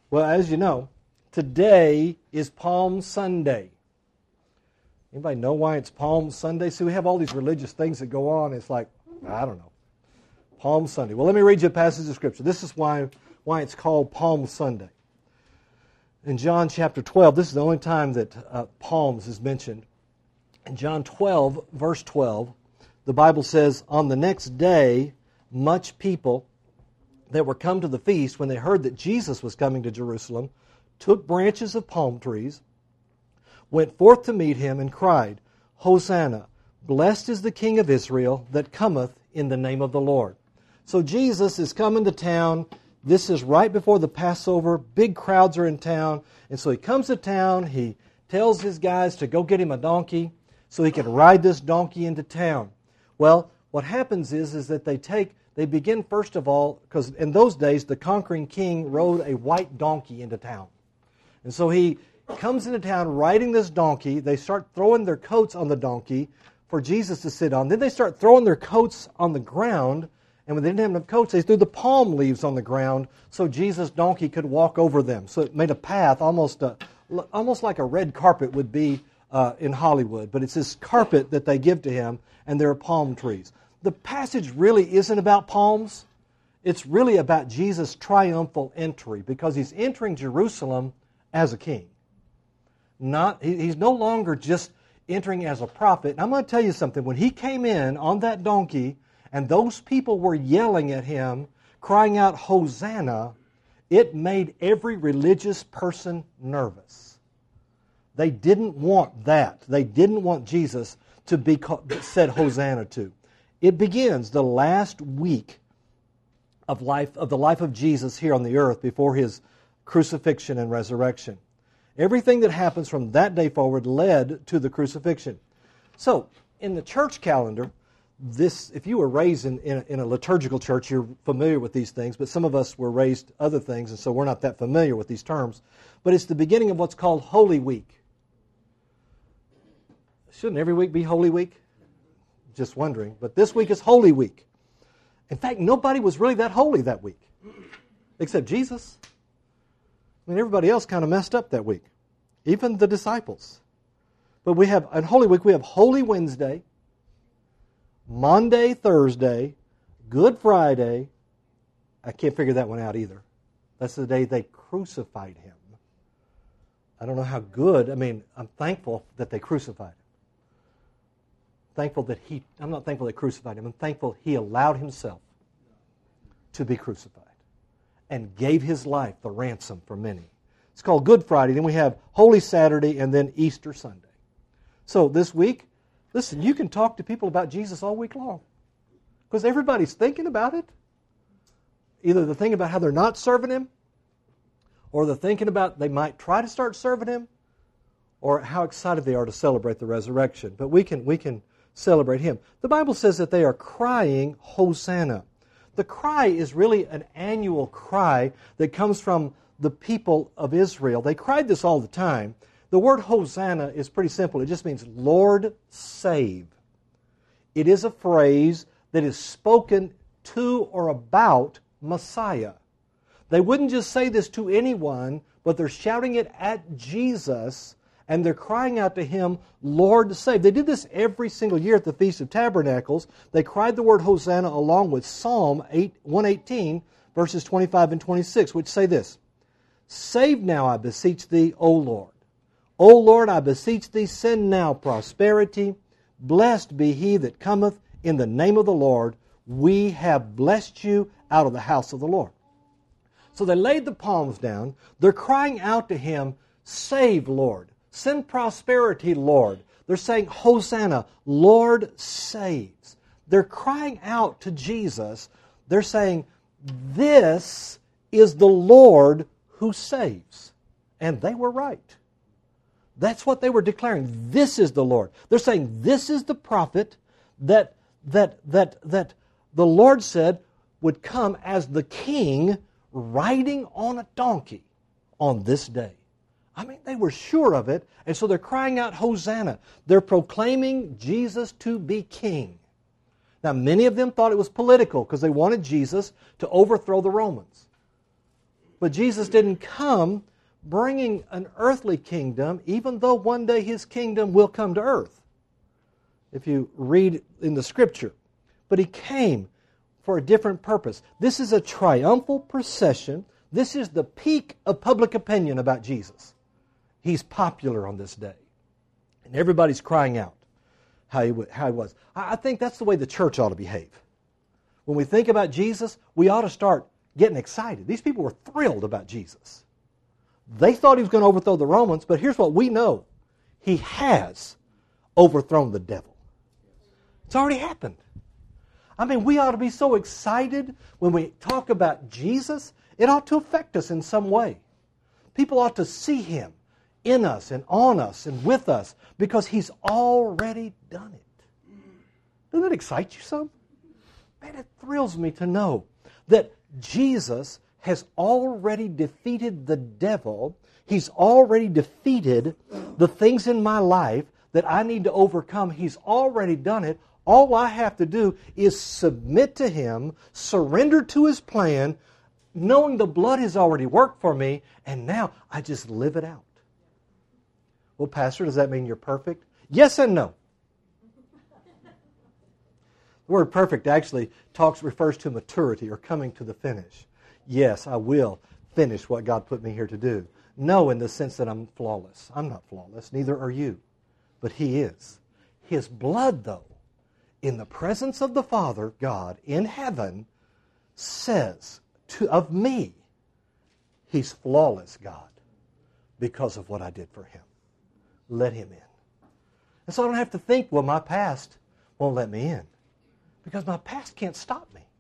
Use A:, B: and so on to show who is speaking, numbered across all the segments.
A: Well, as you know, today is Palm Sunday. Anybody know why it's Palm Sunday? See, we have all these religious things that go on. It's like, I don't know. Palm Sunday. Well, let me read you a passage of Scripture. This is why it's called Palm Sunday. In John chapter 12, this is the only time that palms is mentioned. In John 12, verse 12, the Bible says, "On the next day, much people that were come to the feast, when they heard that Jesus was coming to Jerusalem, took branches of palm trees, went forth to meet him, and cried, Hosanna, blessed is the King of Israel that cometh in the name of the Lord." So Jesus is coming to town. This is right before the Passover. Big crowds are in town. And so he comes to town. He tells his guys to go get him a donkey so he can ride this donkey into town. Well, what happens is that they begin first of all, because in those days the conquering king rode a white donkey into town. And so he comes into town riding this donkey. They start throwing their coats on the donkey for Jesus to sit on. Then they start throwing their coats on the ground. And when they didn't have enough coats, they threw the palm leaves on the ground so Jesus' donkey could walk over them. So it made a path, almost like a red carpet would be in Hollywood. But it's this carpet that they give to him, and there are palm trees. The passage really isn't about palms. It's really about Jesus' triumphal entry, because he's entering Jerusalem as a king. He's no longer just entering as a prophet. And I'm going to tell you something. When he came in on that donkey and those people were yelling at him, crying out, Hosanna, it made every religious person nervous. They didn't want that. They didn't want Jesus to be said Hosanna to. It begins the last week of the life of Jesus here on the earth before his crucifixion and resurrection. Everything that happens from that day forward led to the crucifixion. So, in the church calendar, if you were raised in a liturgical church, you're familiar with these things, but some of us were raised other things, and so we're not that familiar with these terms. But it's the beginning of what's called Holy Week. Shouldn't every week be Holy Week? Just wondering. But this week is Holy Week. In fact, nobody was really that holy that week, except Jesus. I mean, everybody else kind of messed up that week, even the disciples. But on Holy Week, we have Holy Wednesday, Maundy, Thursday, Good Friday. I can't figure that one out either. That's the day they crucified him. I don't know how good. I mean, I'm thankful that they crucified him. I'm not thankful they crucified him. I'm thankful he allowed himself to be crucified and gave his life the ransom for many. It's called Good Friday. Then we have Holy Saturday and then Easter Sunday. So this week, listen, you can talk to people about Jesus all week long because everybody's thinking about it. Either they're thinking about how they're not serving him, or they're thinking about they might try to start serving him, or how excited they are to celebrate the resurrection. But we can celebrate him. The Bible says that they are crying Hosanna. The cry is really an annual cry that comes from the people of Israel. They cried this all the time. The word Hosanna is pretty simple. It just means Lord save. It is a phrase that is spoken to or about Messiah. They wouldn't just say this to anyone, but they're shouting it at Jesus, and they're crying out to him, Lord save. They did this every single year at the Feast of Tabernacles. They cried the word Hosanna along with Psalm 118, verses 25 and 26, which say this, Save now, I beseech thee, O Lord. O Lord, I beseech thee, send now prosperity. Blessed be he that cometh in the name of the Lord. We have blessed you out of the house of the Lord. So they laid the palms down. They're crying out to him, Save, Lord. Send prosperity, Lord. They're saying, Hosanna, Lord saves. They're crying out to Jesus. They're saying, this is the Lord who saves. And they were right. That's what they were declaring. This is the Lord. They're saying, this is the prophet that the Lord said would come as the king riding on a donkey on this day. I mean, they were sure of it, and so they're crying out, Hosanna. They're proclaiming Jesus to be king. Now, many of them thought it was political because they wanted Jesus to overthrow the Romans. But Jesus didn't come bringing an earthly kingdom, even though one day His kingdom will come to earth, if you read in the Scripture. But He came for a different purpose. This is a triumphal procession. This is the peak of public opinion about Jesus. He's popular on this day. And everybody's crying out how he was. I think that's the way the church ought to behave. When we think about Jesus, we ought to start getting excited. These people were thrilled about Jesus. They thought He was going to overthrow the Romans, but here's what we know. He has overthrown the devil. It's already happened. I mean, we ought to be so excited when we talk about Jesus. It ought to affect us in some way. People ought to see Him in us and on us and with us because He's already done it. Doesn't that excite you some? Man, it thrills me to know that Jesus has already defeated the devil. He's already defeated the things in my life that I need to overcome. He's already done it. All I have to do is submit to Him, surrender to His plan, knowing the blood has already worked for me, and now I just live it out. Well, Pastor, does that mean you're perfect? Yes and no. The word perfect actually refers to maturity or coming to the finish. Yes, I will finish what God put me here to do. No, in the sense that I'm flawless. I'm not flawless, neither are you. But He is. His blood, though, in the presence of the Father, God, in heaven, says of me, He's flawless, God, because of what I did for Him. Let Him in. And so I don't have to think, well, my past won't let me in. Because my past can't stop me.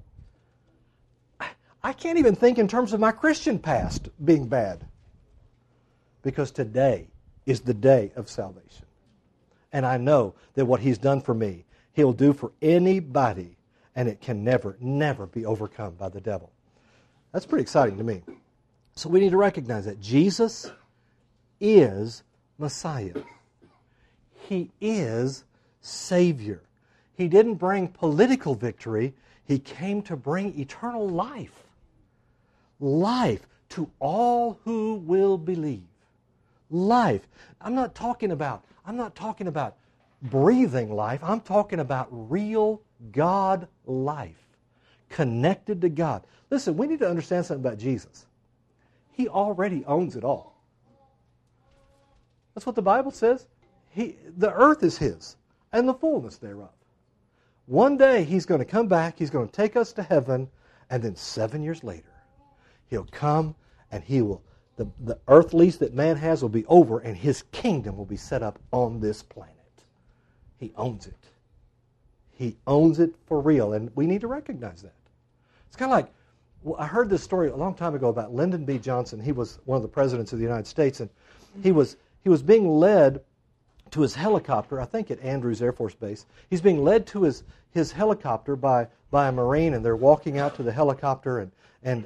A: I can't even think in terms of my Christian past being bad. Because today is the day of salvation. And I know that what He's done for me, He'll do for anybody, and it can never, never be overcome by the devil. That's pretty exciting to me. So we need to recognize that Jesus is Messiah. He is Savior. He didn't bring political victory. He came to bring eternal life. Life to all who will believe. Life. I'm not talking about breathing life. I'm talking about real God life. Connected to God. Listen, we need to understand something about Jesus. He already owns it all. That's what the Bible says. The earth is His, and the fullness thereof. One day He's going to come back, He's going to take us to heaven, and then 7 years later, He'll come and He will, the earth lease that man has will be over, and His kingdom will be set up on this planet. He owns it. He owns it for real, and we need to recognize that. It's kind of like, I heard this story a long time ago about Lyndon B. Johnson. He was one of the presidents of the United States, and he was being led to his helicopter, I think at Andrews Air Force Base. He's being led to his helicopter by a Marine, and they're walking out to the helicopter, and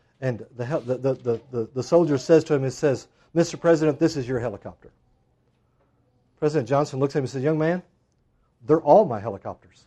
A: the soldier says to him, it says, "Mr. President, this is your helicopter." President Johnson looks at him and says, "Young man, they're all my helicopters.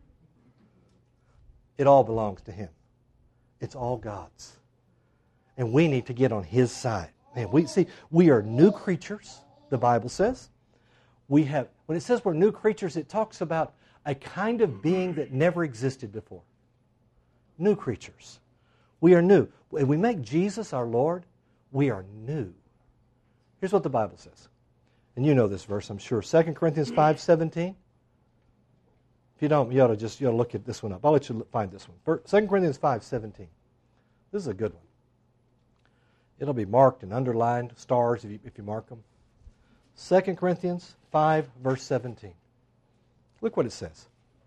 A: It all belongs to Him. It's all God's. And we need to get on His side." Man, we are new creatures, the Bible says. When it says we're new creatures, it talks about a kind of being that never existed before. New creatures. We are new. When we make Jesus our Lord, we are new. Here's what the Bible says. And you know this verse, I'm sure. 2 Corinthians 5:17. If you don't, you ought to look at this one up. I'll let you find this one. 2 Corinthians 5:17. This is a good one. It'll be marked and underlined, stars if you mark them. 2 Corinthians 5, verse 17. Look what it says.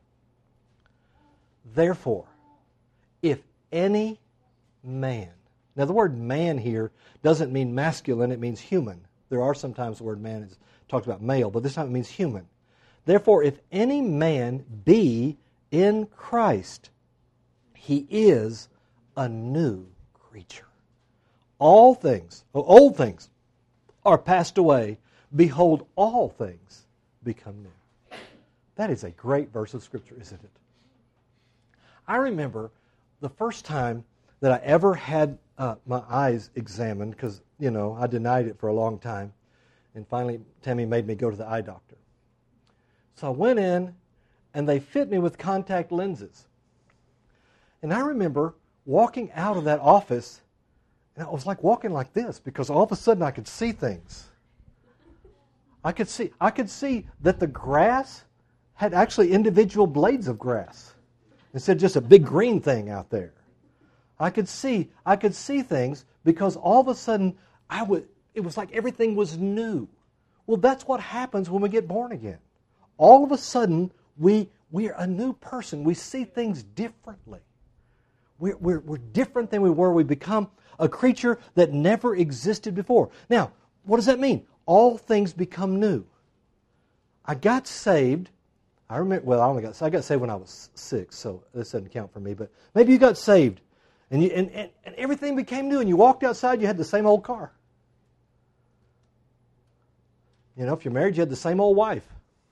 A: "Therefore, if any man..." Now the word man here doesn't mean masculine, it means human. There are sometimes the word man talks about male, but this time it means human. "Therefore, if any man be in Christ, he is a new creature. Old things are passed away. Behold, all things become new." That is a great verse of Scripture, isn't it? I remember the first time that I ever had my eyes examined because, I denied it for a long time. And finally, Tammy made me go to the eye doctor. So I went in, and they fit me with contact lenses. And I remember walking out of that office, and I was like walking like this because all of a sudden I could see things. I could see that the grass had actually individual blades of grass instead of just a big green thing out there. I could see things because all of a sudden it was like everything was new. Well, that's what happens when we get born again. All of a sudden, we are a new person. We see things differently. We're different than we were. We become a creature that never existed before. Now, what does that mean? All things become new. I got saved. I remember. Well, I got saved when I was 6, so this doesn't count for me. But maybe you got saved, and everything became new. And you walked outside, you had the same old car. If you're married, you had the same old wife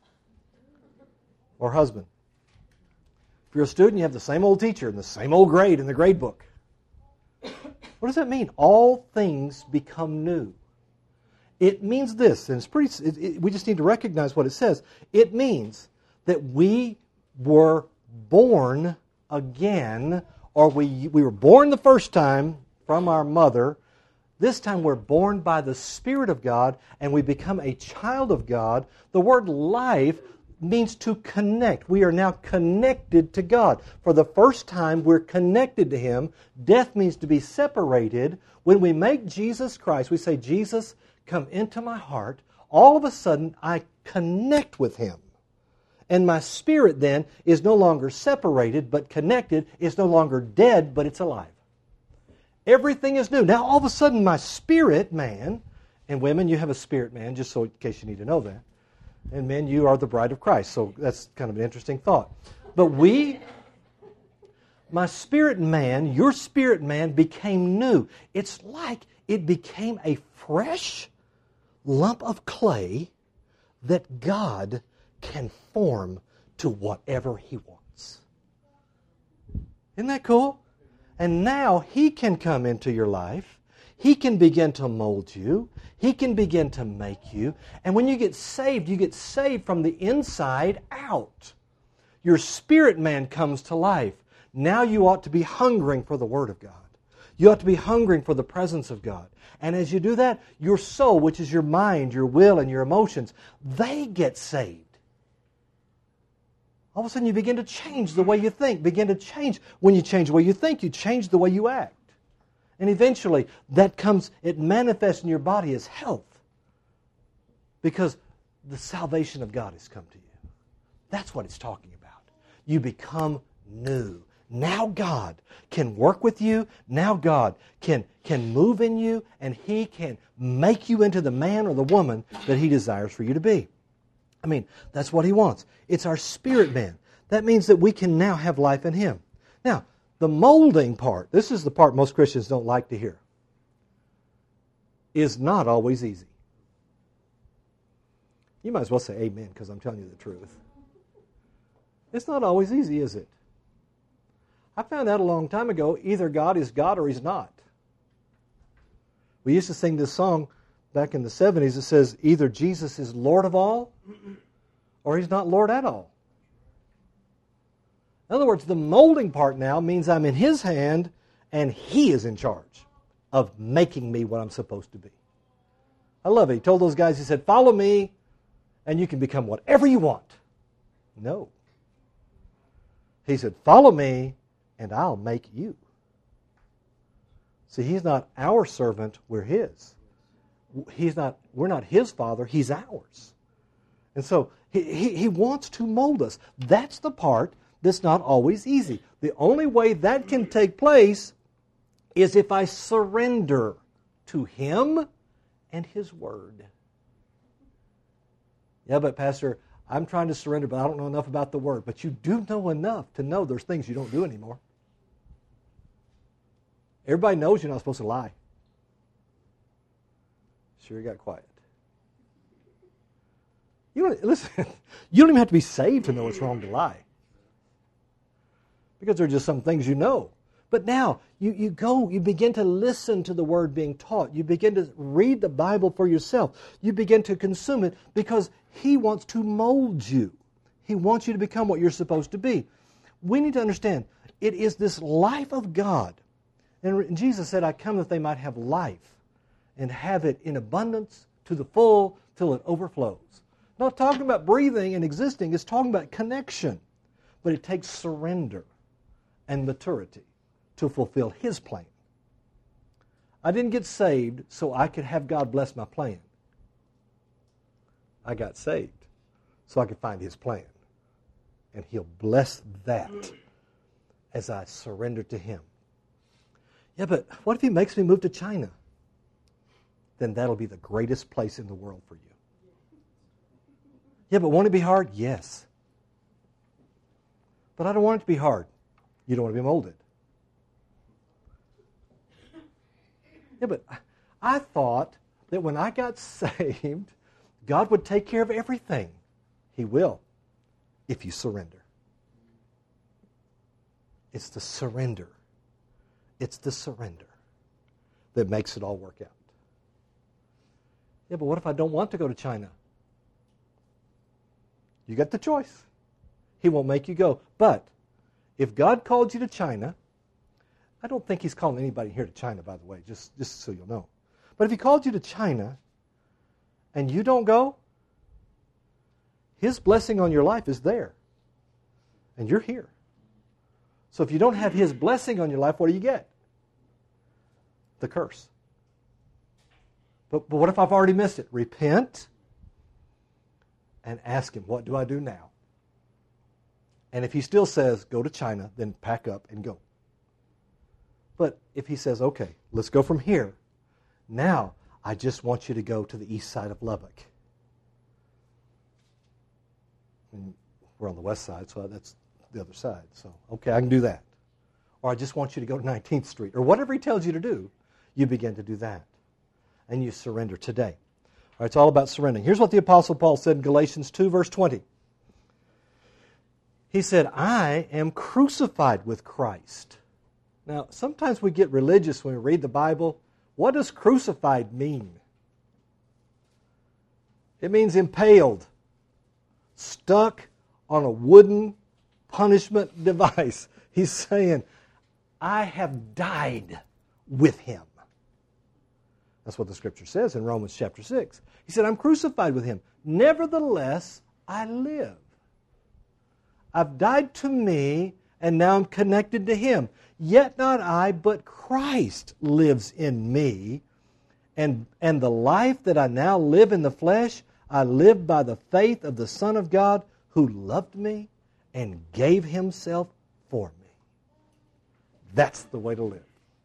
A: or husband. If you're a student, you have the same old teacher and the same old grade in the grade book. What does that mean? All things become new. It means this, and we just need to recognize what it says. It means that we were born again, or we were born the first time from our mother. This time we're born by the Spirit of God, and we become a child of God. The word life means to connect. We are now connected to God. For the first time, we're connected to Him. Death means to be separated. When we make Jesus Christ, we say, Jesus, come into my heart. All of a sudden, I connect with Him. And my spirit then is no longer separated, but connected. It's no longer dead, but it's alive. Everything is new. Now, all of a sudden, my spirit man, and women, you have a spirit man, just so in case you need to know that. And men, you are the bride of Christ. So that's kind of an interesting thought. But my spirit man, your spirit man became new. It's like it became a fresh lump of clay that God can form to whatever He wants. Isn't that cool? And now He can come into your life. He can begin to mold you. He can begin to make you. And when you get saved from the inside out. Your spirit man comes to life. Now you ought to be hungering for the Word of God. You ought to be hungering for the presence of God. And as you do that, your soul, which is your mind, your will, and your emotions, they get saved. All of a sudden you begin to change the way you think. Begin to change. When you change the way you think, you change the way you act. And eventually it manifests in your body as health. Because the salvation of God has come to you. That's what it's talking about. You become new. Now God can work with you. Now God can move in you, and He can make you into the man or the woman that He desires for you to be. I mean, that's what He wants. It's our spirit man. That means that we can now have life in Him. Now, the molding part, this is the part most Christians don't like to hear, is not always easy. You might as well say amen, because I'm telling you the truth. It's not always easy, is it? I found out a long time ago, either God is God or He's not. We used to sing this song back in the 70s. It says, either Jesus is Lord of all, or He's not Lord at all. In other words, the molding part now means I'm in His hand, and He is in charge of making me what I'm supposed to be. I love it. He told those guys, He said, follow me, and you can become whatever you want. No. He said, follow me, and I'll make you. See, He's not our servant, we're His. We're not His Father, He's ours. And so He wants to mold us. That's the part that's not always easy. The only way that can take place is if I surrender to Him and His Word. Yeah, but Pastor, I'm trying to surrender, but I don't know enough about the Word. But you do know enough to know there's things you don't do anymore. Everybody knows you're not supposed to lie. Sure, you got quiet. Listen, you don't even have to be saved to know it's wrong to lie. Because there are just some things you know. But now, you begin to listen to the Word being taught. You begin to read the Bible for yourself. You begin to consume it because He wants to mold you. He wants you to become what you're supposed to be. We need to understand, it is this life of God. And Jesus said, I come that they might have life and have it in abundance to the full till it overflows. Not talking about breathing and existing, it's talking about connection. But it takes surrender and maturity to fulfill His plan. I didn't get saved so I could have God bless my plan. I got saved so I could find His plan. And He'll bless that as I surrender to Him. Yeah, but what if He makes me move to China? Then that'll be the greatest place in the world for you. Yeah, but won't it be hard? Yes. But I don't want it to be hard. You don't want to be molded. Yeah, but I thought that when I got saved, God would take care of everything. He will, if you surrender. It's the surrender. It's the surrender that makes it all work out. Yeah, but what if I don't want to go to China? You got the choice. He won't make you go. But if God called you to China, I don't think He's calling anybody here to China, by the way, just so you'll know. But if He called you to China and you don't go, His blessing on your life is there. And you're here. So if you don't have His blessing on your life, what do you get? The curse. But what if I've already missed it? Repent and ask Him, what do I do now? And if He still says, go to China, then pack up and go. But if He says, okay, let's go from here. Now, I just want you to go to the east side of Lubbock. And we're on the west side, so that's the other side. So, okay, I can do that. Or I just want you to go to 19th Street. Or whatever He tells you to do, you begin to do that. And you surrender today. All right, it's all about surrendering. Here's what the Apostle Paul said in Galatians 2, verse 20. He said, I am crucified with Christ. Now, sometimes we get religious when we read the Bible. What does crucified mean? It means impaled, stuck on a wooden punishment device. He's saying, I have died with Him. That's what the Scripture says in Romans chapter 6. He said, I'm crucified with Him. Nevertheless, I live. I've died to me, and now I'm connected to Him. Yet not I, but Christ lives in me. And the life that I now live in the flesh, I live by the faith of the Son of God who loved me and gave Himself for me. That's the way to live.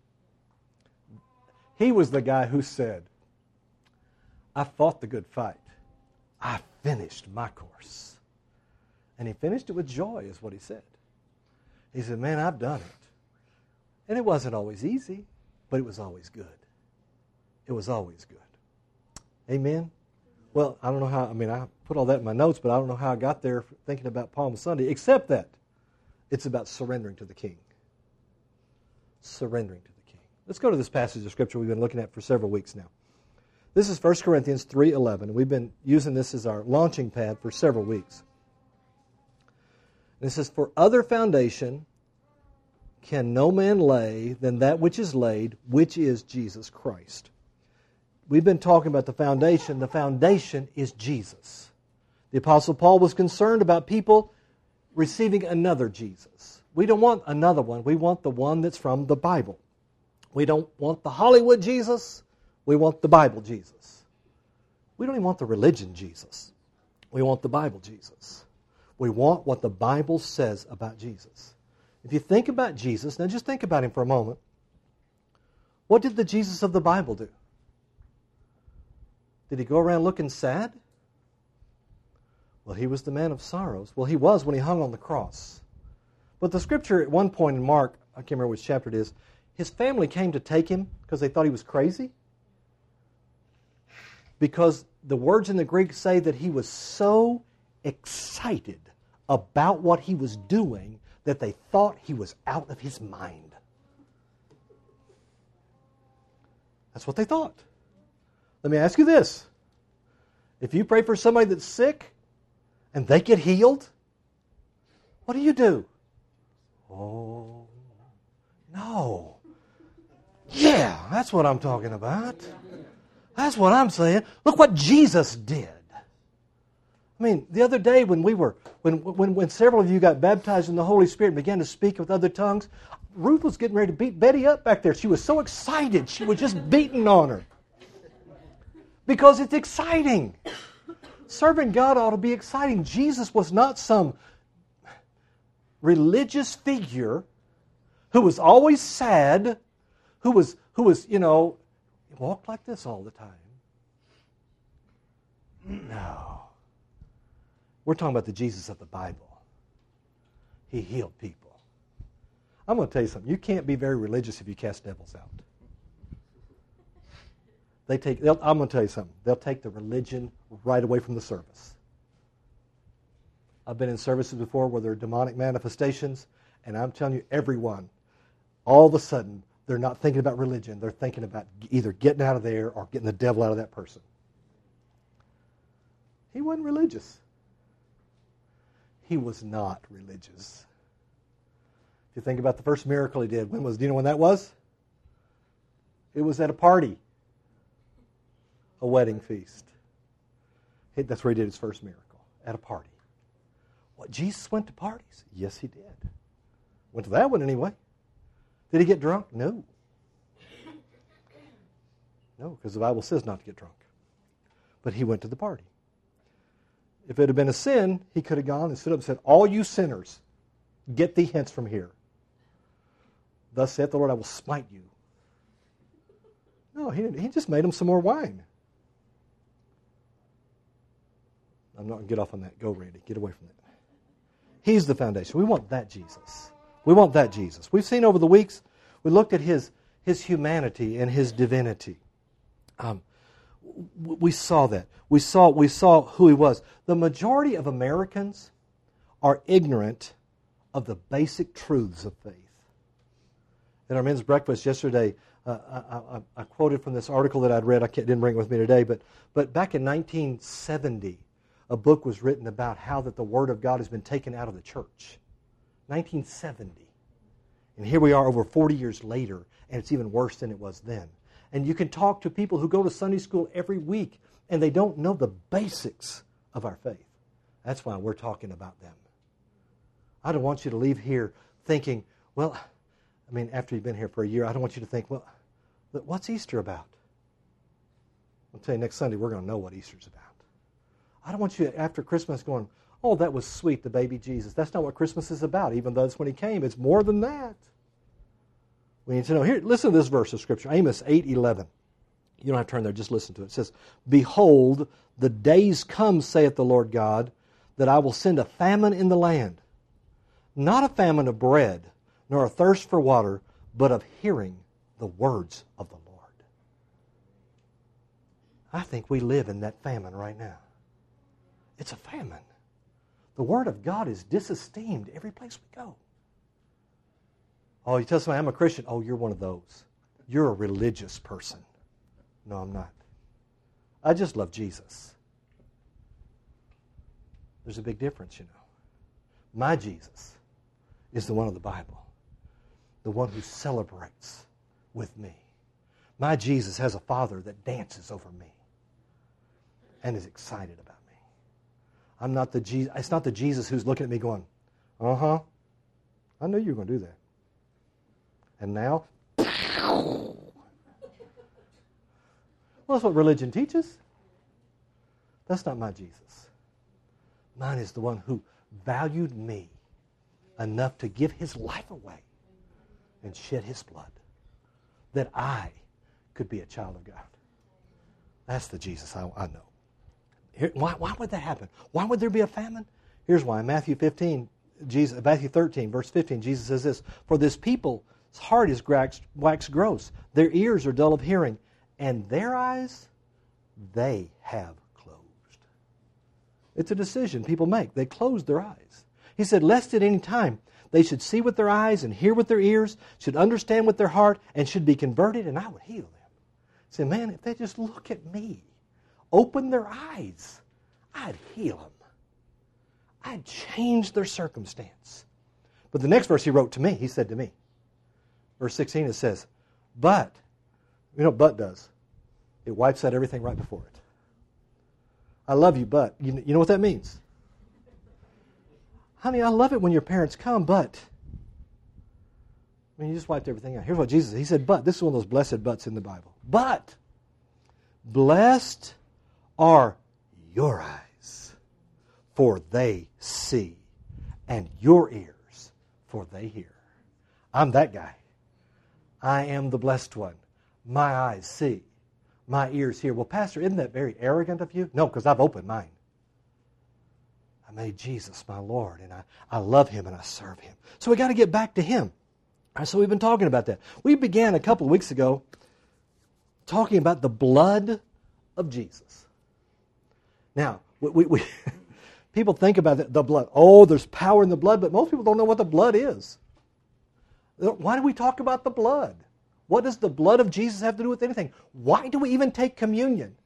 A: He was the guy who said, I fought the good fight. I finished my course. And He finished it with joy, is what he said. He said, man, I've done it. And it wasn't always easy, but it was always good. It was always good. Amen? Well, I don't know how, I put all that in my notes, but I don't know how I got there thinking about Palm Sunday, except that it's about surrendering to the King. Surrendering to the King. Let's go to this passage of Scripture we've been looking at for several weeks now. This is 1 Corinthians 3:11, and we've been using this as our launching pad for several weeks. And it says, for other foundation can no man lay than that which is laid, which is Jesus Christ. We've been talking about the foundation. The foundation is Jesus. The Apostle Paul was concerned about people receiving another Jesus. We don't want another one. We want the one that's from the Bible. We don't want the Hollywood Jesus. We want the Bible Jesus. We don't even want the religion Jesus. We want the Bible Jesus. We want what the Bible says about Jesus. If you think about Jesus, now just think about Him for a moment. What did the Jesus of the Bible do? Did He go around looking sad? Well, He was the man of sorrows. Well, He was when He hung on the cross. But the Scripture at one point in Mark, I can't remember which chapter it is, His family came to take Him because they thought He was crazy. Because the words in the Greek say that He was so excited about what He was doing that they thought He was out of His mind. That's what they thought. Let me ask you this. If you pray for somebody that's sick and they get healed, what do? Oh, no. Yeah, that's what I'm talking about. That's what I'm saying. Look what Jesus did. I mean, the other day when several of you got baptized in the Holy Spirit and began to speak with other tongues, Ruth was getting ready to beat Betty up back there. She was so excited. She was just beating on her. Because it's exciting. Serving God ought to be exciting. Jesus was not some religious figure who was always sad, who was, walked like this all the time. No. We're talking about the Jesus of the Bible. He healed people. I'm going to tell you something. You can't be very religious if you cast devils out. I'm going to tell you something. They'll take the religion right away from the service. I've been in services before where there are demonic manifestations, and I'm telling you, everyone, all of a sudden, they're not thinking about religion. They're thinking about either getting out of there or getting the devil out of that person. He wasn't religious. He was not religious. If you think about the first miracle he did, do you know when that was? It was at a party. A wedding feast. That's where he did his first miracle, at a party. What, Jesus went to parties? Yes, he did. Went to that one anyway. Did he get drunk? No. No, because the Bible says not to get drunk. But he went to the party. If it had been a sin, he could have gone and stood up and said, all you sinners, get thee hence from here. Thus saith the Lord, I will smite you. No, he didn't. He just made them some more wine. I'm not going to get off on that. Go, Randy. Get away from that. He's the foundation. We want that Jesus. We want that Jesus. We've seen over the weeks, we looked at his humanity and his divinity. We saw that. We saw who he was. The majority of Americans are ignorant of the basic truths of faith. In our men's breakfast yesterday, I quoted from this article that I'd read. I didn't bring it with me today, but back in 1970, a book was written about how that the Word of God has been taken out of the church. 1970. And here we are over 40 years later, and it's even worse than it was then. And you can talk to people who go to Sunday school every week, and they don't know the basics of our faith. That's why we're talking about them. I don't want you to leave here thinking, well, after you've been here for a year, I don't want you to think, well, what's Easter about? I'll tell you, next Sunday we're going to know what Easter's about. I don't want you, after Christmas, going, oh, that was sweet, the baby Jesus. That's not what Christmas is about, even though it's when he came. It's more than that. We need to know. Here, listen to this verse of Scripture, Amos 8:11. You don't have to turn there, just listen to it. It says, behold, the days come, saith the Lord God, that I will send a famine in the land. Not a famine of bread, nor a thirst for water, but of hearing the words of the Lord. I think we live in that famine right now. It's a famine. The Word of God is disesteemed every place we go. Oh, you tell somebody, I'm a Christian. Oh, you're one of those. You're a religious person. No, I'm not. I just love Jesus. There's a big difference, you know. My Jesus is the one of the Bible. The one who celebrates with me. My Jesus has a Father that dances over me and is excited about me. I'm not the Jesus. It's not the Jesus who's looking at me going, I knew you were going to do that. And now, well, that's what religion teaches. That's not my Jesus. Mine is the one who valued me enough to give his life away and shed his blood that I could be a child of God. That's the Jesus I know. Why would that happen? Why would there be a famine? Here's why. Matthew 13, verse 15, Jesus says this, for this people's heart is waxed gross. Their ears are dull of hearing, and their eyes, they have closed. It's a decision people make. They close their eyes. He said, lest at any time they should see with their eyes and hear with their ears, should understand with their heart, and should be converted, and I would heal them. Say, man, if they just look at me, open their eyes, I'd heal them. I'd change their circumstance. But the next verse he wrote to me, he said to me, verse 16, it says, but, you know what but does? It wipes out everything right before it. I love you, but. You know what that means? Honey, I love it when your parents come, but. I mean, you just wiped everything out. Here's what Jesus said. He said, but. This is one of those blessed buts in the Bible. But, blessed are your eyes, for they see, and your ears, for they hear. I'm that guy. I am the blessed one. My eyes see. My ears hear. Well, Pastor, isn't that very arrogant of you? No, because I've opened mine. I made Jesus my Lord, and I love Him and I serve Him. So we got to get back to Him. All right, so we've been talking about that. We began a couple of weeks ago talking about the blood of Jesus. Now, we people think about the blood. Oh, there's power in the blood, but most people don't know what the blood is. Why do we talk about the blood? What does the blood of Jesus have to do with anything? Why do we even take communion?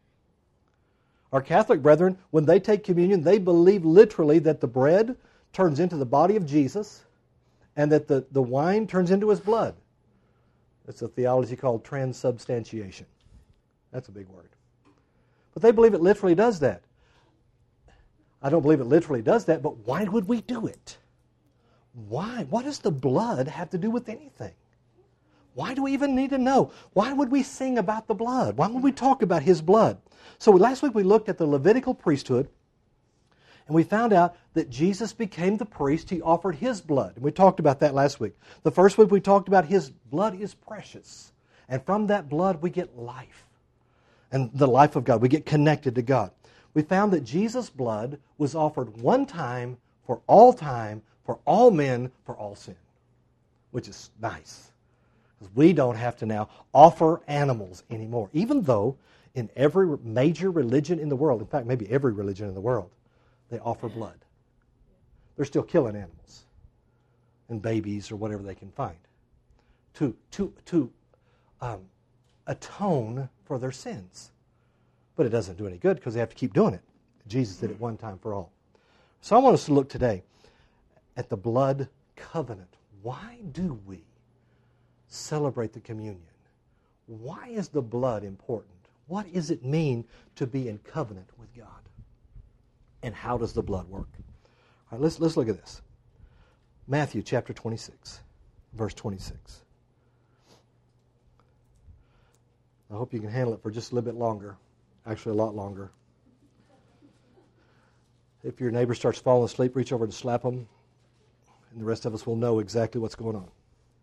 A: Our Catholic brethren, when they take communion, they believe literally that the bread turns into the body of Jesus and that the wine turns into His blood. It's a theology called transubstantiation. That's a big word. But they believe it literally does that. I don't believe it literally does that, but why would we do it? Why? What does the blood have to do with anything? Why do we even need to know? Why would we sing about the blood? Why would we talk about His blood? So last week we looked at the Levitical priesthood, and we found out that Jesus became the priest. He offered His blood. And we talked about that last week. The first week we talked about His blood is precious. And from that blood we get life. And the life of God. We get connected to God. We found that Jesus' blood was offered one time, for all men, for all sin. Which is nice. We don't have to now offer animals anymore. Even though in every major religion in the world, in fact, maybe every religion in the world, they offer blood. They're still killing animals and babies or whatever they can find to atone for their sins. But it doesn't do any good because they have to keep doing it. Jesus did it one time for all. So I want us to look today at the blood covenant. Why do we celebrate the communion? Why is the blood important? What does it mean to be in covenant with God? And how does the blood work? All right, let's look at this. Matthew chapter 26, verse 26. I hope you can handle it for just a little bit longer. Actually, a lot longer. If your neighbor starts falling asleep, reach over and slap them, and the rest of us will know exactly what's going on.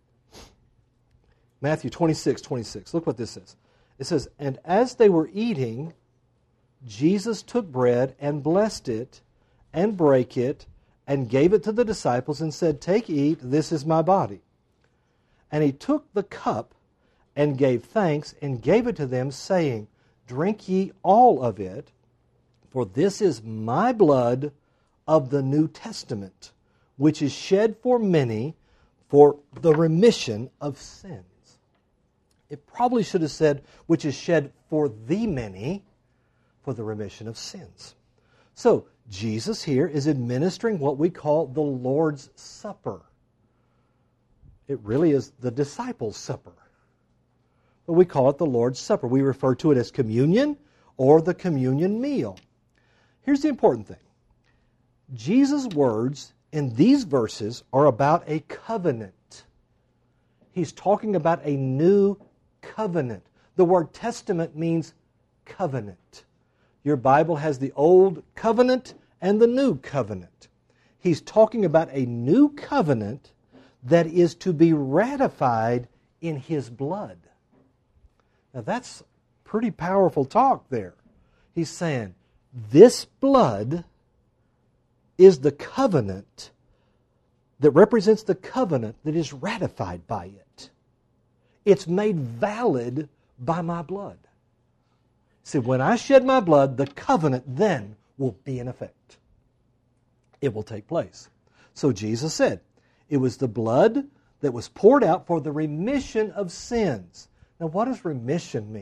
A: Matthew 26:26. Look what this says. It says, and as they were eating, Jesus took bread and blessed it and brake it and gave it to the disciples and said, take, eat, this is my body. And He took the cup and gave thanks and gave it to them, saying, drink ye all of it, for this is my blood of the New Testament, which is shed for many for the remission of sins. It probably should have said, which is shed for the many for the remission of sins. So, Jesus here is administering what we call the Lord's Supper. It really is the disciples' supper. But we call it the Lord's Supper. We refer to it as communion or the communion meal. Here's the important thing. Jesus' words in these verses are about a covenant. He's talking about a new covenant. The word testament means covenant. Your Bible has the Old Covenant and the New Covenant. He's talking about a new covenant that is to be ratified in His blood. Now that's pretty powerful talk there. He's saying, this blood is the covenant that represents the covenant that is ratified by it. It's made valid by my blood. See, when I shed my blood, the covenant then will be in effect. It will take place. So Jesus said, it was the blood that was poured out for the remission of sins. Now, what does remission mean?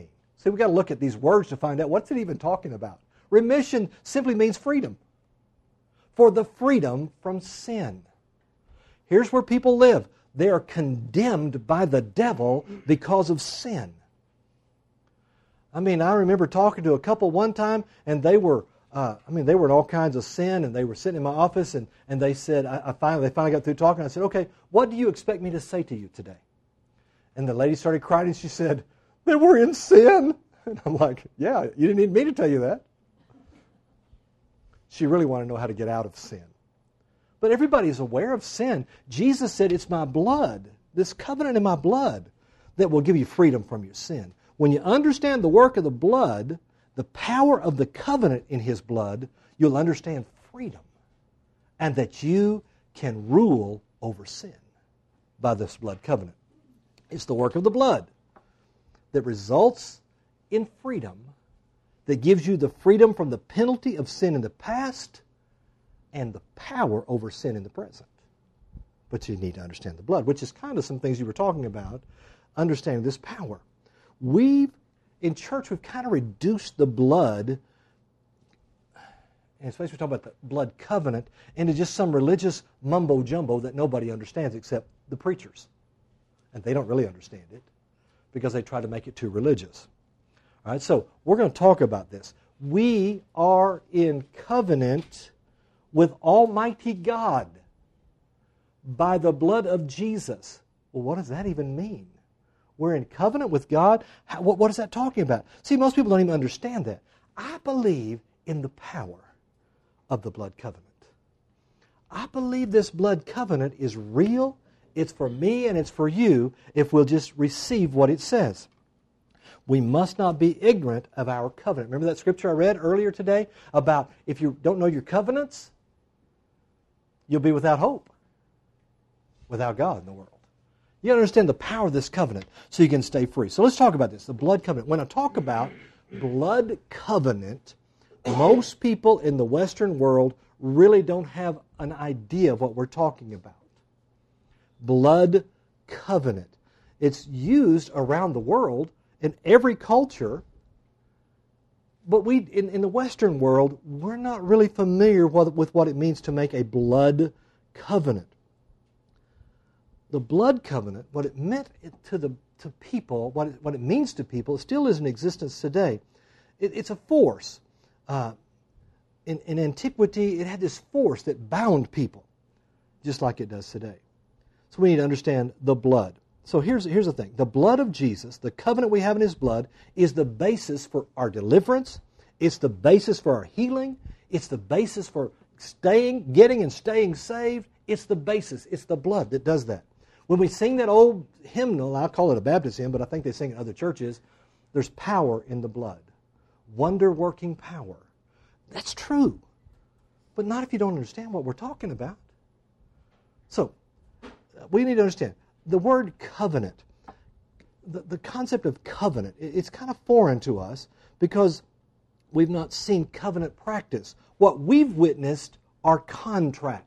A: See, we've got to look at these words to find out what's it even talking about. Remission simply means freedom. For the freedom from sin. Here's where people live. They are condemned by the devil because of sin. I remember talking to a couple one time, and they were in all kinds of sin, and they were sitting in my office, and they said, they finally got through talking. I said, okay, what do you expect me to say to you today? And the lady started crying, and she said, that we're in sin. And I'm like, yeah, you didn't need me to tell you that. She really wanted to know how to get out of sin. But everybody is aware of sin. Jesus said, it's my blood, this covenant in my blood, that will give you freedom from your sin. When you understand the work of the blood, the power of the covenant in His blood, you'll understand freedom. And that you can rule over sin by this blood covenant. It's the work of the blood that results in freedom, that gives you the freedom from the penalty of sin in the past and the power over sin in the present. But you need to understand the blood, which is kind of some things you were talking about, understanding this power. In church, we've kind of reduced the blood, and especially talking about the blood covenant, into just some religious mumbo-jumbo that nobody understands except the preachers. And they don't really understand it because they try to make it too religious. All right, so we're going to talk about this. We are in covenant with Almighty God by the blood of Jesus. Well, what does that even mean? We're in covenant with God? What is that talking about? See, most people don't even understand that. I believe in the power of the blood covenant. I believe this blood covenant is real. It's for me and it's for you if we'll just receive what it says. We must not be ignorant of our covenant. Remember that scripture I read earlier today about if you don't know your covenants, you'll be without hope, without God in the world. You understand the power of this covenant so you can stay free. So let's talk about this, the blood covenant. When I talk about blood covenant, most people in the Western world really don't have an idea of what we're talking about. Blood covenant. It's used around the world in every culture, but in the Western world, we're not really familiar with what it means to make a blood covenant. The blood covenant, what it meant to people, what it means to people, it still is in existence today. It's a force. In antiquity, it had this force that bound people, just like it does today. So we need to understand the blood. So here's the thing. The blood of Jesus, the covenant we have in His blood, is the basis for our deliverance. It's the basis for our healing. It's the basis for getting and staying saved. It's the basis. It's the blood that does that. When we sing that old hymnal, I call it a Baptist hymn, but I think they sing it in other churches, there's power in the blood. Wonder-working power. That's true. But not if you don't understand what we're talking about. So, we need to understand. The word covenant, the concept of covenant, it's kind of foreign to us because we've not seen covenant practice. What we've witnessed are contracts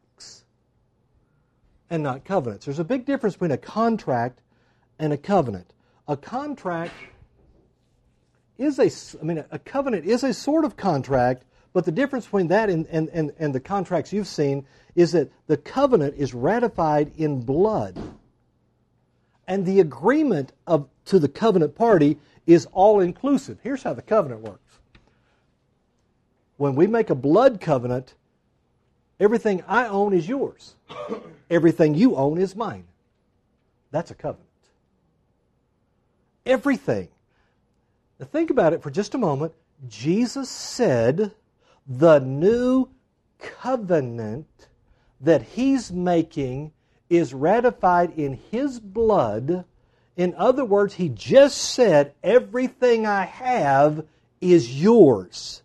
A: and not covenants. There's a big difference between a contract and a covenant. A contract is a covenant is a sort of contract, but the difference between that and the contracts you've seen is that the covenant is ratified in blood. And the agreement to the covenant party is all-inclusive. Here's how the covenant works. When we make a blood covenant, everything I own is yours. Everything you own is mine. That's a covenant. Everything. Now think about it for just a moment. Jesus said the new covenant that He's making is ratified in His blood. In other words, He just said, everything I have is yours.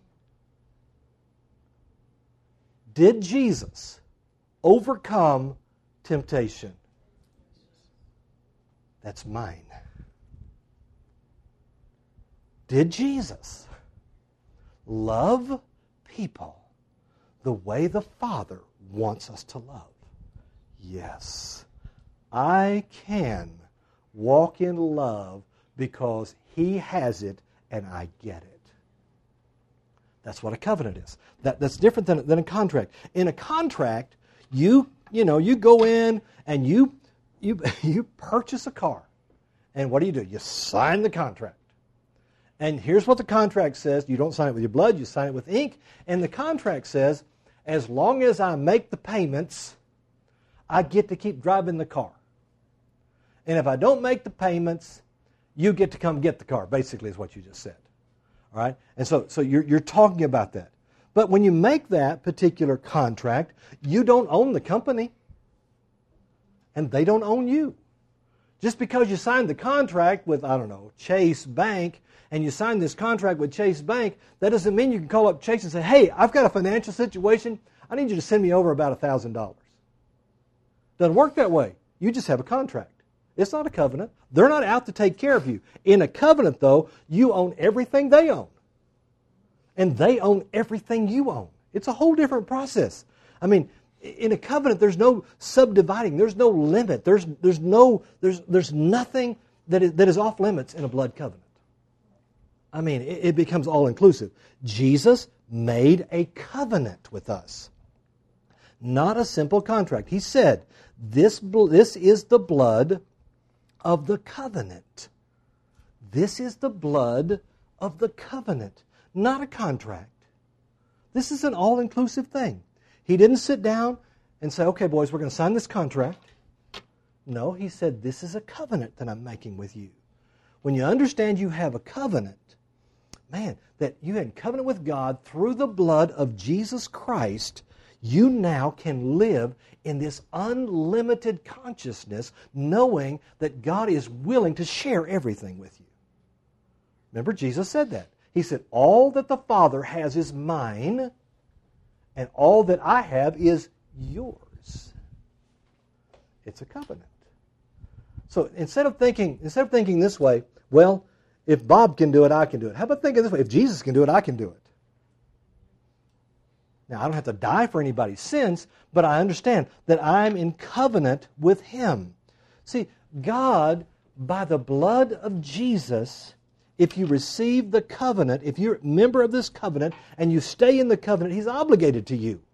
A: Did Jesus overcome temptation? That's mine. Did Jesus love people the way the Father wants us to love? Yes. I can walk in love because He has it and I get it. That's what a covenant is. That's different than a contract. In a contract, you go in and you purchase a car. And what do? You sign the contract. And here's what the contract says. You don't sign it with your blood, you sign it with ink. And the contract says, as long as I make the payments, I get to keep driving the car. And if I don't make the payments, you get to come get the car, basically is what you just said. All right? And so you're talking about that. But when you make that particular contract, you don't own the company. And they don't own you. Just because you signed the contract with, Chase Bank, and you signed this contract with Chase Bank, that doesn't mean you can call up Chase and say, hey, I've got a financial situation. I need you to send me over about $1,000. Doesn't work that way. You just have a contract. It's not a covenant. They're not out to take care of you. In a covenant, though, you own everything they own. And they own everything you own. It's a whole different process. I mean, in a covenant, there's no subdividing. There's no limit. There's nothing that is off limits in a blood covenant. I mean, it becomes all-inclusive. Jesus made a covenant with us. Not a simple contract. He said, this is the blood of the covenant. This is the blood of the covenant, not a contract. This is an all-inclusive thing. He didn't sit down and say, okay, boys, we're going to sign this contract. No, he said, this is a covenant that I'm making with you. When you understand you have a covenant, man, that you had covenant with God through the blood of Jesus Christ, you now can live in this unlimited consciousness, knowing that God is willing to share everything with you. Remember, Jesus said that. He said, all that the Father has is mine, and all that I have is yours. It's a covenant. So instead of thinking this way, well, if Bob can do it, I can do it. How about thinking this way? If Jesus can do it, I can do it. Now, I don't have to die for anybody's sins, but I understand that I'm in covenant with Him. See, God, by the blood of Jesus, if you receive the covenant, if you're a member of this covenant and you stay in the covenant, He's obligated to you.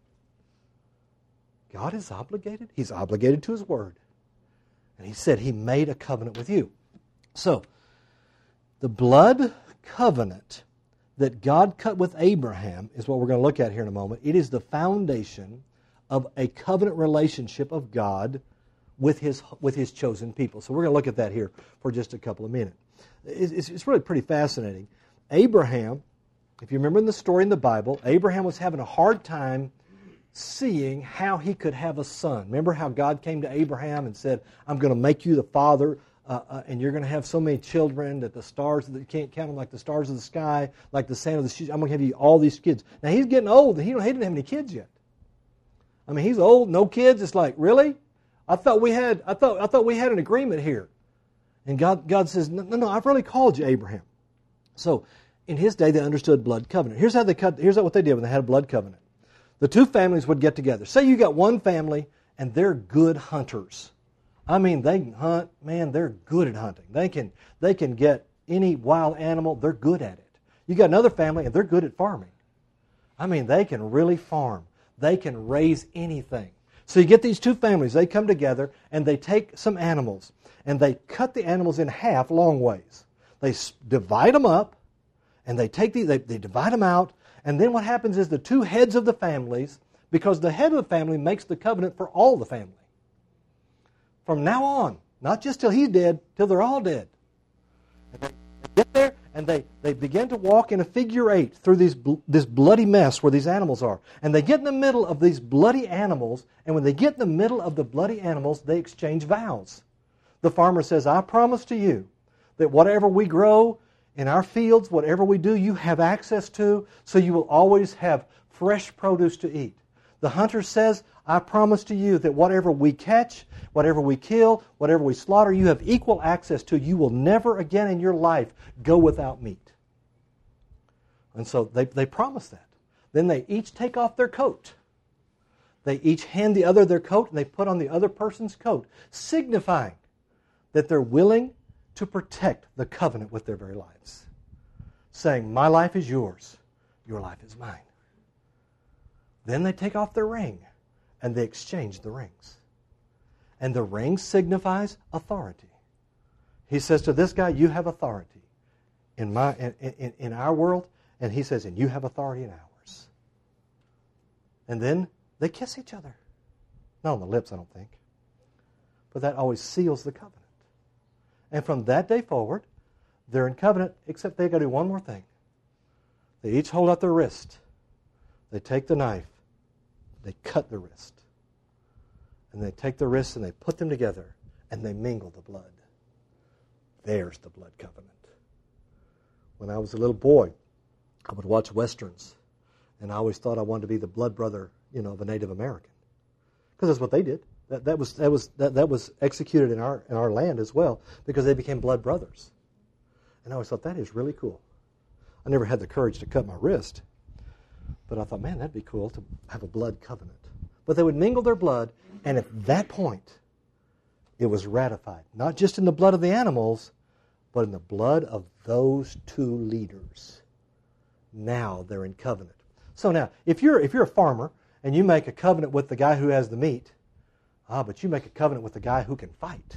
A: God is obligated? He's obligated to His Word. And He said He made a covenant with you. So, the blood covenant that God cut with Abraham is what we're going to look at here in a moment. It is the foundation of a covenant relationship of God with His chosen people. So we're going to look at that here for just a couple of minutes. It's really pretty fascinating. Abraham, if you remember in the story in the Bible, Abraham was having a hard time seeing how he could have a son. Remember how God came to Abraham and said, I'm going to make you the father, and you're going to have so many children that the stars, that you can't count them like the stars of the sky, like the sand of the sea. I'm going to have you all these kids. Now he's getting old, and he didn't have any kids yet. I mean, he's old, no kids. It's like, really? I thought we had an agreement here. And God says, no, I've really called you Abraham. So in his day, they understood blood covenant. Here's what they did when they had a blood covenant. The two families would get together. Say you got one family, and they're good hunters. I mean, they can hunt. Man, they're good at hunting. They can get any wild animal. They're good at it. You got another family, and they're good at farming. I mean, they can really farm. They can raise anything. So you get these two families. They come together, and they take some animals, and they cut the animals in half long ways. They divide them up, and they divide them out, and then what happens is the two heads of the families, because the head of the family makes the covenant for all the family. From now on, not just till he's dead, till they're all dead. And they get there, and they begin to walk in a figure eight through this bloody mess where these animals are. And they get in the middle of these bloody animals, and when they get in the middle of the bloody animals, they exchange vows. The farmer says, I promise to you that whatever we grow in our fields, whatever we do, you have access to, so you will always have fresh produce to eat. The hunter says, I promise to you that whatever we catch, whatever we kill, whatever we slaughter, you have equal access to. You will never again in your life go without meat. And so they promise that. Then they each take off their coat. They each hand the other their coat, and they put on the other person's coat, signifying that they're willing to protect the covenant with their very lives. saying, my life is yours, your life is mine. Then they take off their ring, and they exchange the rings. And the ring signifies authority. He says to this guy, you have authority in our world, and he says, and you have authority in ours. And then they kiss each other. Not on the lips, I don't think. But that always seals the covenant. And from that day forward, they're in covenant, except they've got to do one more thing. They each hold out their wrist. They take the knife. They cut the wrist. And they take the wrists and they put them together and they mingle the blood. There's the blood covenant. When I was a little boy, I would watch Westerns. And I always thought I wanted to be the blood brother, of a Native American. Because that's what they did. That was executed in our land as well, because they became blood brothers. And I always thought, that is really cool. I never had the courage to cut my wrist, but I thought, man, that'd be cool to have a blood covenant. But they would mingle their blood, and at that point, it was ratified. Not just in the blood of the animals, but in the blood of those two leaders. Now they're in covenant. So now, if you're a farmer, and you make a covenant with the guy who has the meat, but you make a covenant with the guy who can fight.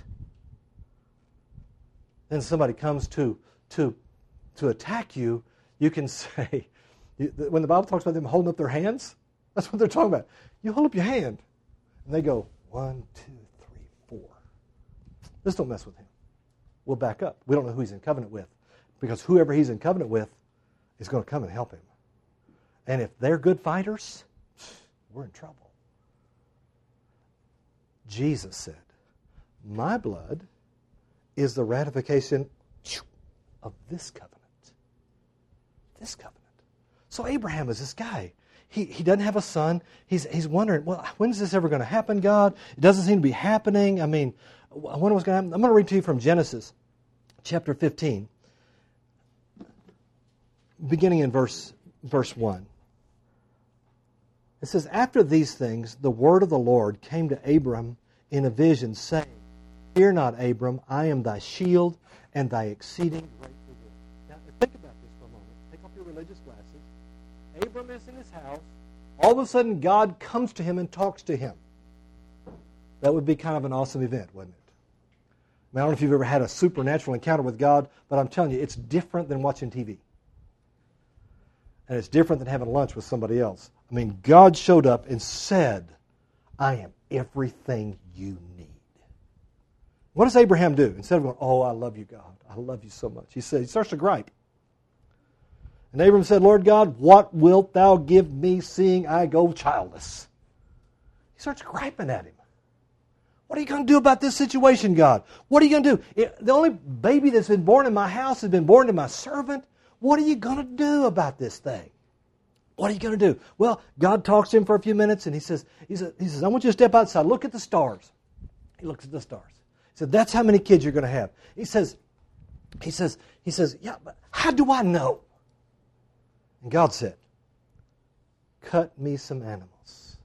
A: Then somebody comes to attack you, you can say, when the Bible talks about them holding up their hands, that's what they're talking about. You hold up your hand, and they go, 1, 2, 3, 4. Just don't mess with him. We'll back up. We don't know who he's in covenant with, because whoever he's in covenant with is going to come and help him. And if they're good fighters, we're in trouble. Jesus said, my blood is the ratification of this covenant. This covenant. So Abraham is this guy. He doesn't have a son. He's wondering, well, when is this ever going to happen, God? It doesn't seem to be happening. I mean, when was going to happen? I'm going to read to you from Genesis chapter 15, beginning in verse 1. It says, after these things, the word of the Lord came to Abram in a vision, saying, fear not, Abram, I am thy shield and thy exceeding great reward. Now, think about this for a moment. Take off your religious glasses. Abram is in his house. All of a sudden, God comes to him and talks to him. That would be kind of an awesome event, wouldn't it? I don't know if you've ever had a supernatural encounter with God, but I'm telling you, it's different than watching TV. And it's different than having lunch with somebody else. I mean, God showed up and said, I am everything you need. What does Abraham do? Instead of going, oh, I love you, God. I love you so much. He starts to gripe. And Abram said, Lord God, what wilt thou give me, seeing I go childless? He starts griping at him. What are you going to do about this situation, God? What are you going to do? The only baby that's been born in my house has been born to my servant. What are you going to do about this thing? What are you going to do? Well, God talks to him for a few minutes, and he says, I want you to step outside. Look at the stars. He looks at the stars. He said, that's how many kids you're going to have. He says, yeah, but how do I know? And God said, cut me some animals.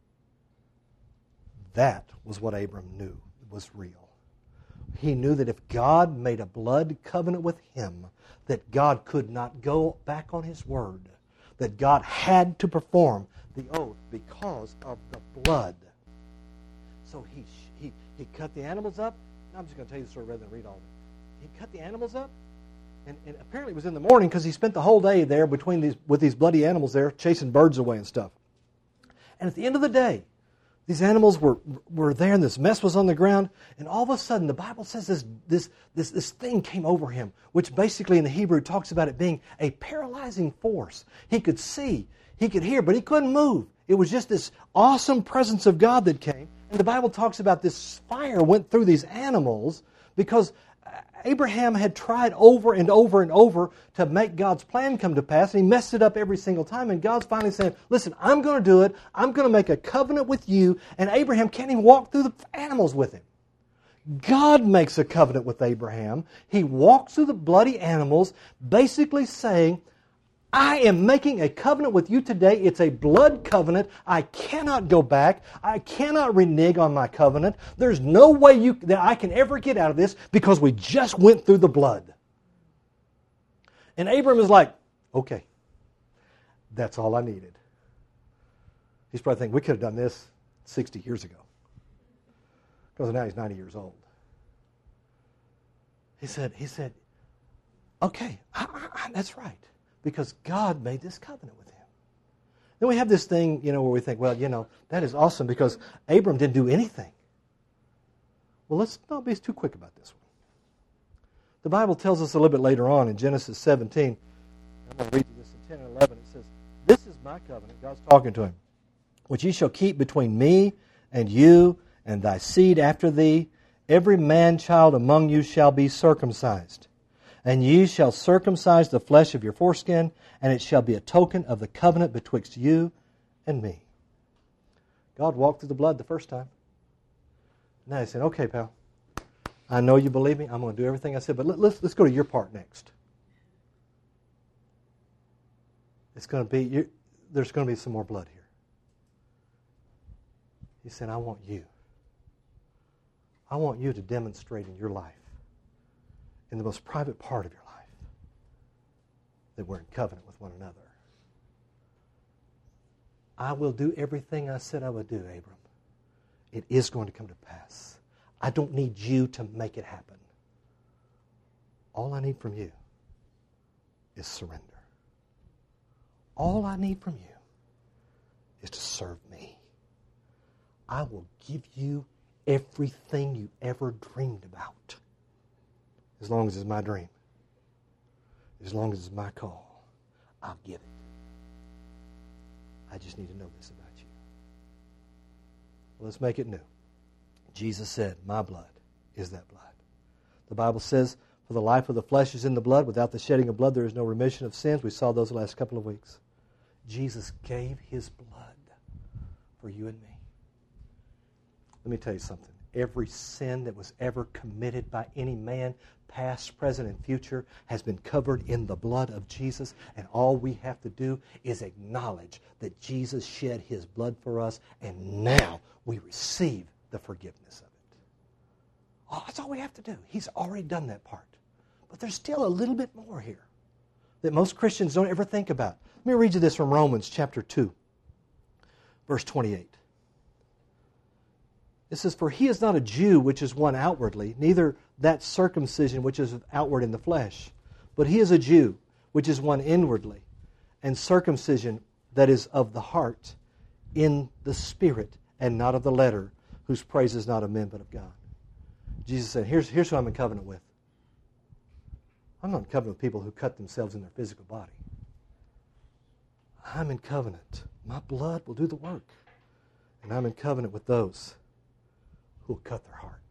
A: That was what Abram knew was real. He knew that if God made a blood covenant with him, that God could not go back on his word, that God had to perform the oath because of the blood. So he cut the animals up. Now I'm just going to tell you the story rather than read all of it. He cut the animals up, and apparently it was in the morning because he spent the whole day there with these bloody animals there, chasing birds away and stuff. And at the end of the day, these animals were there, and this mess was on the ground, and all of a sudden the Bible says this thing came over him, which basically in the Hebrew talks about it being a paralyzing force. He could see, he could hear, but he couldn't move. It was just this awesome presence of God that came, and the Bible talks about this fire went through these animals because Abraham had tried over and over and over to make God's plan come to pass, and he messed it up every single time. And God's finally saying, listen, I'm going to do it. I'm going to make a covenant with you. And Abraham can't even walk through the animals with him. God makes a covenant with Abraham. He walks through the bloody animals, basically saying, I am making a covenant with you today. It's a blood covenant. I cannot go back. I cannot renege on my covenant. There's no way that I can ever get out of this because we just went through the blood. And Abram is like, okay, that's all I needed. He's probably thinking, we could have done this 60 years ago. Because now he's 90 years old. He said, okay, that's right. Because God made this covenant with him. Then we have this thing, where we think, well, that is awesome because Abram didn't do anything. Well, let's not be too quick about this one. The Bible tells us a little bit later on in Genesis 17, I'm going to read you this in 10 and 11. It says, this is my covenant, God's talking to him, which ye shall keep between me and you and thy seed after thee. Every man-child among you shall be circumcised. And ye shall circumcise the flesh of your foreskin, and it shall be a token of the covenant betwixt you and me. God walked through the blood the first time. Now he said, okay, pal, I know you believe me. I'm going to do everything I said, but let's go to your part next. It's going to be, there's going to be some more blood here. He said, I want you. I want you to demonstrate in your life, in the most private part of your life, that we're in covenant with one another. I will do everything I said I would do, Abram. It is going to come to pass. I don't need you to make it happen. All I need from you is surrender. All I need from you is to serve me. I will give you everything you ever dreamed about. As long as it's my dream. As long as it's my call. I'll give it. I just need to know this about you. Well, let's make it new. Jesus said, my blood is that blood. The Bible says, for the life of the flesh is in the blood. Without the shedding of blood, there is no remission of sins. We saw those the last couple of weeks. Jesus gave his blood for you and me. Let me tell you something. Every sin that was ever committed by any man, past, present, and future, has been covered in the blood of Jesus. And all we have to do is acknowledge that Jesus shed his blood for us, and now we receive the forgiveness of it. Oh, that's all we have to do. He's already done that part. But there's still a little bit more here that most Christians don't ever think about. Let me read you this from Romans chapter 2, verse 28. It says, for he is not a Jew which is one outwardly, neither that circumcision which is outward in the flesh, but he is a Jew which is one inwardly, and circumcision that is of the heart, in the spirit, and not of the letter, whose praise is not of men but of God. Jesus said, here's who I'm in covenant with. I'm not in covenant with people who cut themselves in their physical body. I'm in covenant. My blood will do the work. And I'm in covenant with those who will cut their heart,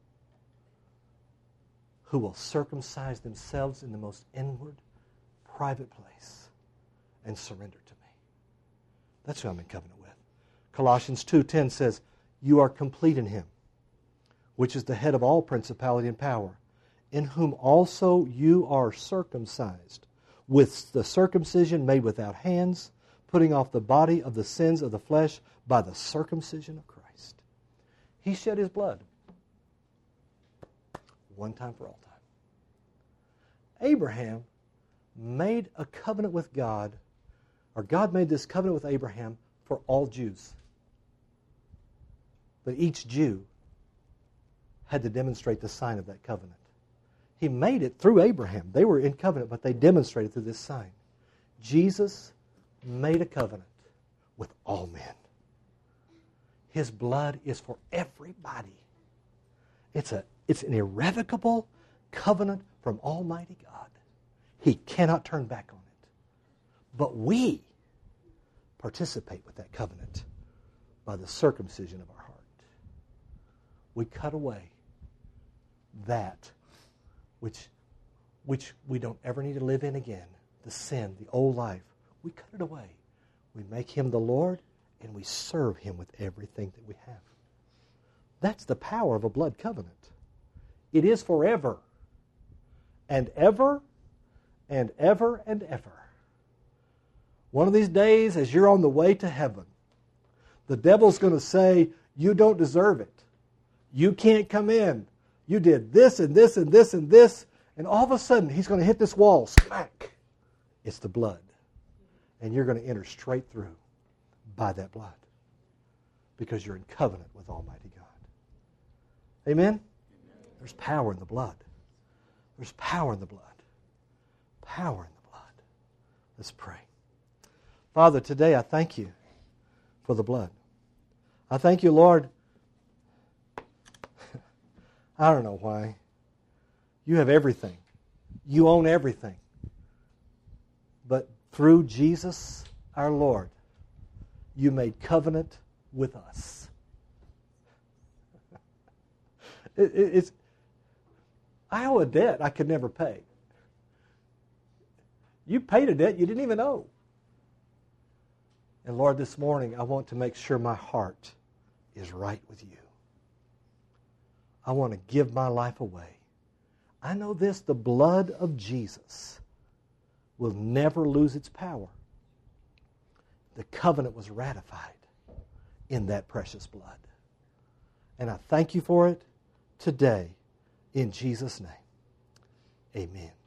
A: who will circumcise themselves in the most inward, private place and surrender to me. That's who I'm in covenant with. Colossians 2:10 says, you are complete in him, which is the head of all principality and power, in whom also you are circumcised, with the circumcision made without hands, putting off the body of the sins of the flesh by the circumcision of Christ. He shed his blood one time for all time. Abraham made a covenant with God, or God made this covenant with Abraham for all Jews. But each Jew had to demonstrate the sign of that covenant. He made it through Abraham. They were in covenant, but they demonstrated through this sign. Jesus made a covenant with all men. His blood is for everybody. It's an irrevocable covenant from Almighty God. He cannot turn back on it. But we participate with that covenant by the circumcision of our heart. We cut away that which we don't ever need to live in again, the sin, the old life. We cut it away. We make him the Lord, and we serve him with everything that we have. That's the power of a blood covenant. It is forever and ever and ever and ever. One of these days, as you're on the way to heaven, the devil's going to say, you don't deserve it. You can't come in. You did this and this and this and this, And all of a sudden, he's going to hit this wall. Smack! It's the blood. And you're going to enter straight through by that blood. Because you're in covenant with Almighty God. Amen? There's power in the blood. There's power in the blood. Power in the blood. Let's pray. Father, today I thank you for the blood. I thank you, Lord. I don't know why. You have everything. You own everything. But through Jesus, our Lord, you made covenant with us. I owe a debt I could never pay. You paid a debt you didn't even owe. And Lord, this morning I want to make sure my heart is right with you. I want to give my life away. I know this, the blood of Jesus will never lose its power. The covenant was ratified in that precious blood. And I thank you for it today in Jesus' name. Amen.